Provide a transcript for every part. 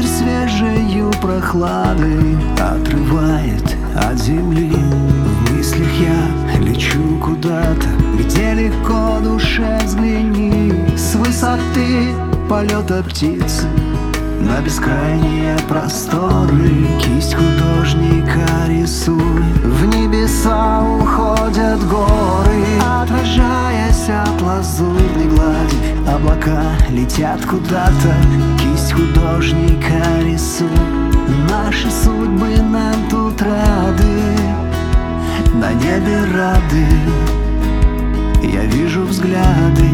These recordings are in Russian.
свежею прохладой отрывает от земли. В мыслях я лечу куда-то, где легко душе взгляни. С высоты полета птицы на бескрайние просторы. Кисть художника рисует, в небеса уходят горы. Отражаясь от лазурной глади, облака летят куда-то. Кисть художника рисует, наши судьбы нам тут рады. На небе рады, я вижу взгляды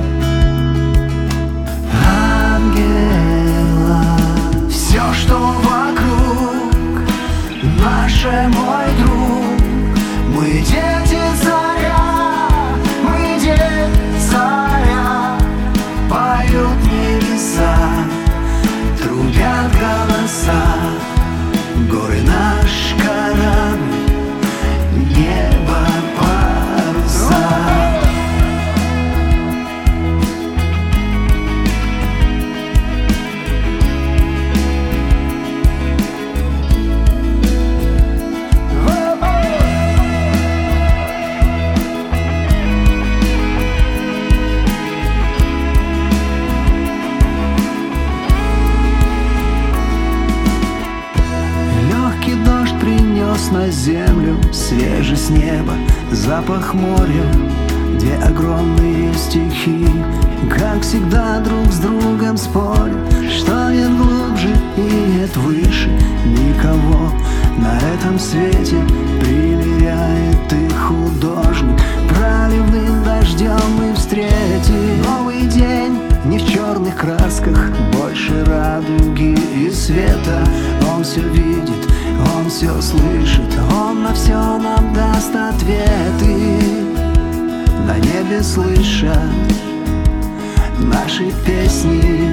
ангела. Все, что вокруг, наше, мой друг. Мы дети царя, мы дети царя. Поют небеса, трубят голоса. Горы наш корабль, небо паруса. На землю свежесть неба, запах моря, где огромные стихи, как всегда друг с другом спорят, что нет глубже и нет выше никого на этом свете. Примеряет их художник, проливным дождем мы встретим новый день. Не в черных красках, больше радуги и света. Он все видит, он все слышит, он на все нам даст ответы. На небе слышат наши песни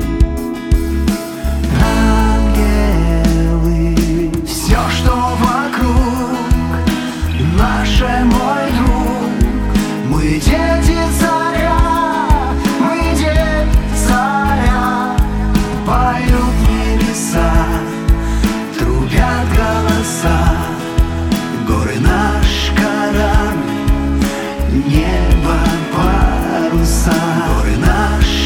ангелы. Все, что вокруг, наше, мой друг. Мы дети царя, мы дети царя. Поют небеса, трубят голоса. Горы наш корабль, небо паруса. Горы наш